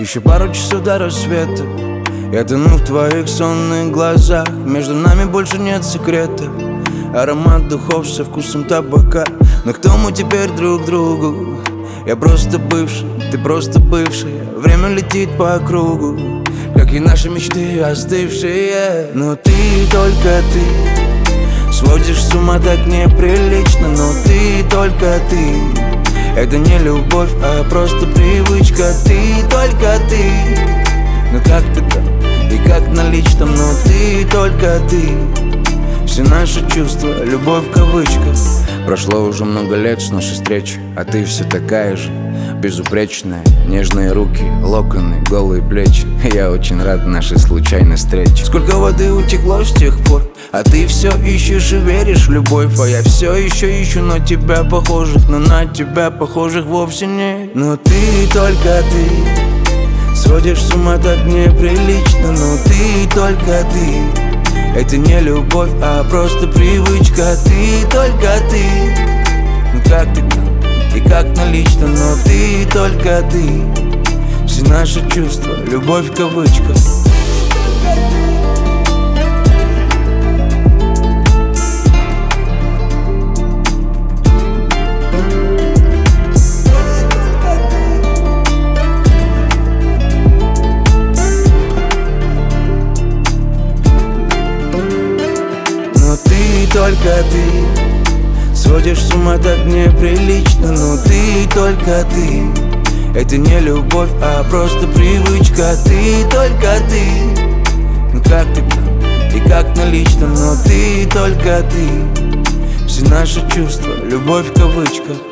Еще пару часов до рассвета. Я тону в твоих сонных глазах. Между нами больше нет секретов. Аромат духов со вкусом табака. Но кто мы теперь друг другу? Я просто бывший, ты просто бывшая. Время летит по кругу, как и наши мечты остывшие. Но ты, только ты, сводишь с ума так неприлично. Но ты, только ты, это не любовь, а просто привычка. Ты, только ты, ну как ты там и как на личном. Но ты, только ты, все наши чувства, любовь в кавычках. Прошло уже много лет с нашей встречи, а ты все такая же, безупречная. Нежные руки, локоны, голые плечи. Я очень рад нашей случайной встрече. Сколько воды утекло с тех пор, а ты все ищешь и веришь в любовь. А я все еще ищу на тебя похожих, но на тебя похожих вовсе нет. Но ты, только ты, сводишь с ума так неприлично. Но ты, только ты, это не любовь, а просто привычка. Ты, только ты, ну как ты там и как на личном. Но ты, только ты, все наши чувства, любовь в кавычках. Только ты, сводишь с ума так неприлично. Но ты, только ты, это не любовь, а просто привычка. Ты, только ты, ну как ты там и как на личном. Но ты, только ты, все наши чувства, любовь в кавычках.